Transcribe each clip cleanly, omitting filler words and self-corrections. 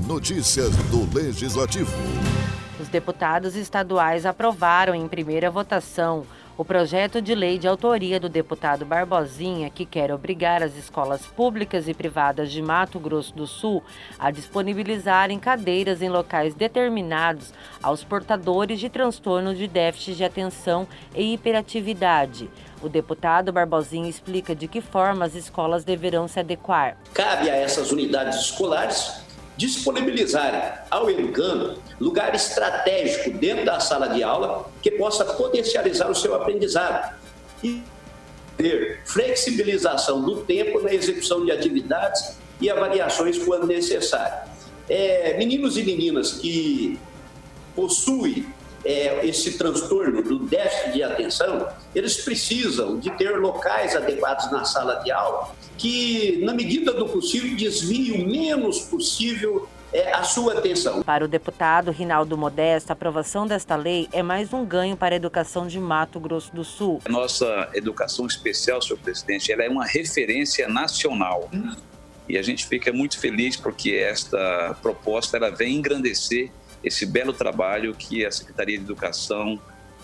Notícias do Legislativo. Os deputados estaduais aprovaram em primeira votação o projeto de lei de autoria do deputado Barbosinha, que quer obrigar as escolas públicas e privadas de Mato Grosso do Sul a disponibilizarem cadeiras em locais determinados aos portadores de transtorno de déficit de atenção e hiperatividade. O deputado Barbosinha explica de que forma as escolas deverão se adequar. Cabe a essas unidades escolares disponibilizarem ao educando lugar estratégico dentro da sala de aula que possa potencializar o seu aprendizado e ter flexibilização do tempo na execução de atividades e avaliações quando necessário. Meninos e meninas que possuem esse transtorno do déficit de atenção, eles precisam de ter locais adequados na sala de aula que, na medida do possível, desviem o menos possível a sua atenção. Para o deputado Rinaldo Modesto, a aprovação desta lei é mais um ganho para a educação de Mato Grosso do Sul. A nossa educação especial, senhor presidente, ela é uma referência nacional. E a gente fica muito feliz porque esta proposta ela vem engrandecer esse belo trabalho que a Secretaria de Educação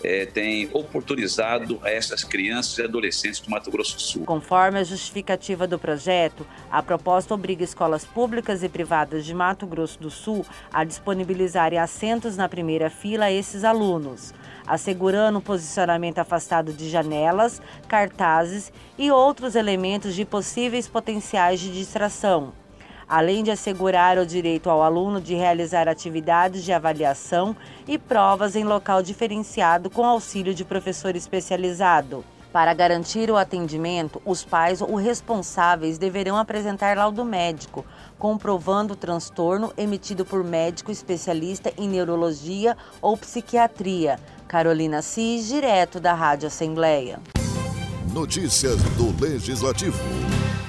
tem oportunizado a essas crianças e adolescentes do Mato Grosso do Sul. Conforme a justificativa do projeto, a proposta obriga escolas públicas e privadas de Mato Grosso do Sul a disponibilizarem assentos na primeira fila a esses alunos, assegurando um posicionamento afastado de janelas, cartazes e outros elementos de possíveis potenciais de distração, além de assegurar o direito ao aluno de realizar atividades de avaliação e provas em local diferenciado com auxílio de professor especializado. Para garantir o atendimento, os pais ou responsáveis deverão apresentar laudo médico, comprovando o transtorno emitido por médico especialista em neurologia ou psiquiatria. Carolina Assis, direto da Rádio Assembleia. Notícias do Legislativo.